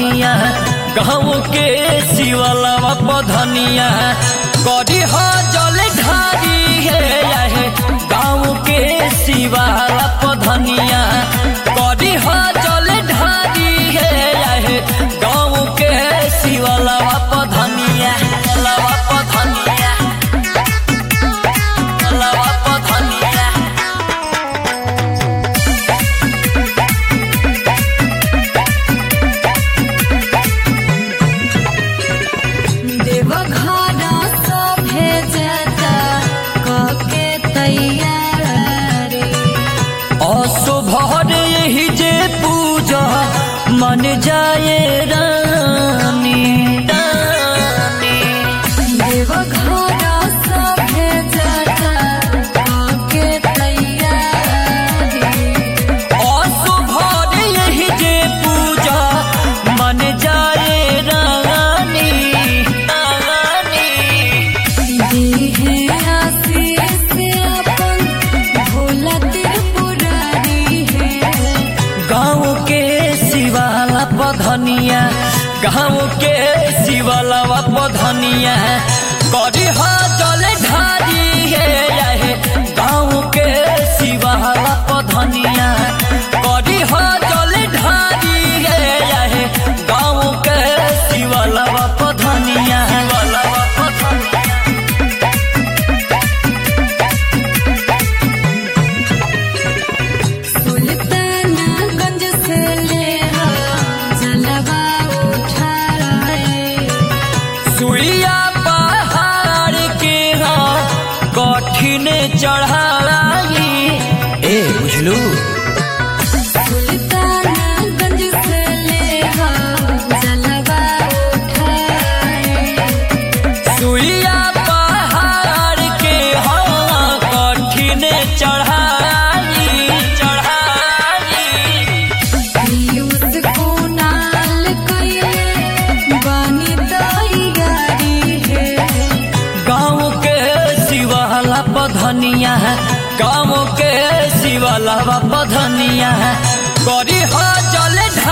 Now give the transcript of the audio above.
पधनिया गाँव के शिवलवा पधनिया करी हो जल ढारी है गाँव के शिवला पधनिया करी हो जल ढारी है गाँव के शिवलवा पधनिया लवा पधनिया लवा पधनिया असुभर यही जे पूजा मन जाए रानी रानी देवघर सभे जाता के तैयारी असुभर यही जे पूजा मन जाए रानी रानी दिहे आशीष अपन भोला त्रिपुरारी है गाँव के शिवाला पधनिया गाँव के शिवलवा पधनिया करी हो जल ढारी है गाँव के शिवला पधनिया करी हो जल ढारी है गाँव के शिवलवा पधनिया शिवलवा पधनिया सुल्तानगंज से ले जलवा उठाए सुइया पहाड़ के कठिन चढ़ाई ए बुझलू सुल्तानगंज से ले जलवा उठाए सुइया पहाड़ के कठिन चढ़ाई चढ़ाई पीयूष कुणाल कइले बानी तैयारी है गाँव के शिवला पधनिया गाँव के शिवलवा पधनिया करी हो जल